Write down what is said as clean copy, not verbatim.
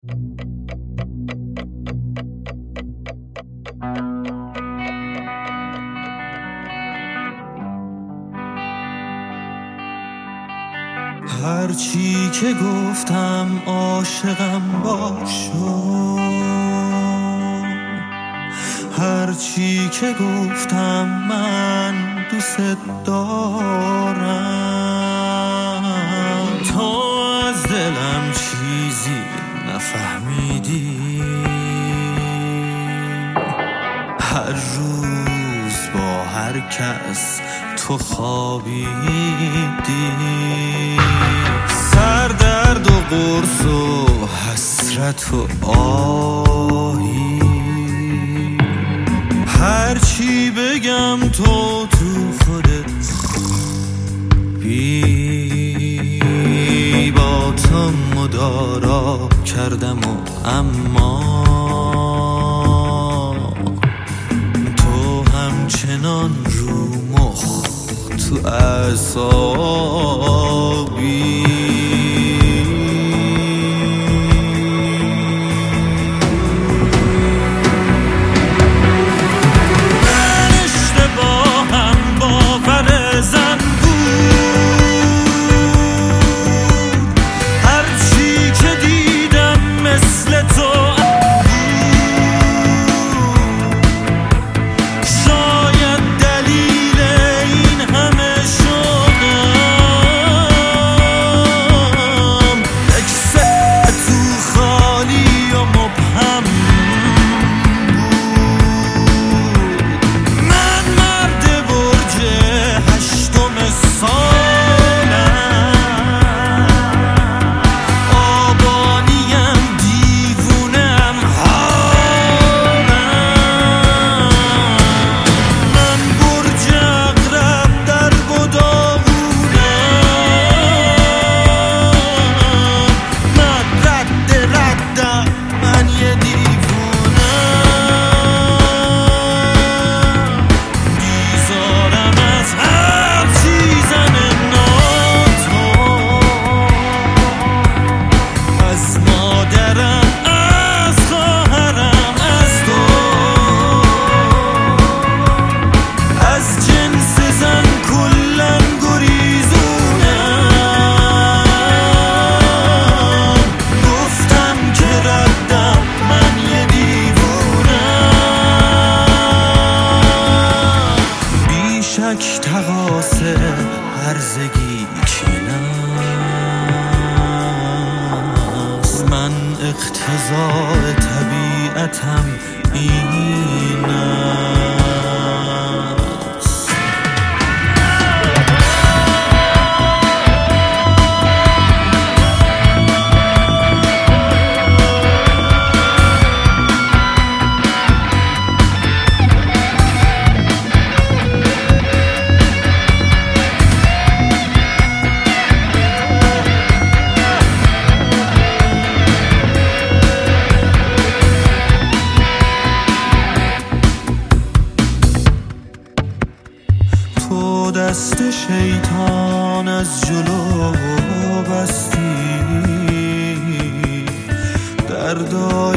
هرچی که گفتم عاشقم باشو، هرچی که گفتم من دوست دارم، تو از دلم چیزی نفهمیدی. هر روز با هر کس تو خوابیدی، سردرد و قرص و حسرت و آهی. هرچی بگم تو خودت بی، با تو مدارا کردم و اما تو همچنان رو مخ تو اعصابی. تقاسه هرزگی کینست، من اقتضاء طبیعتم این است. تو دست شیطان از جلو بستی، دردای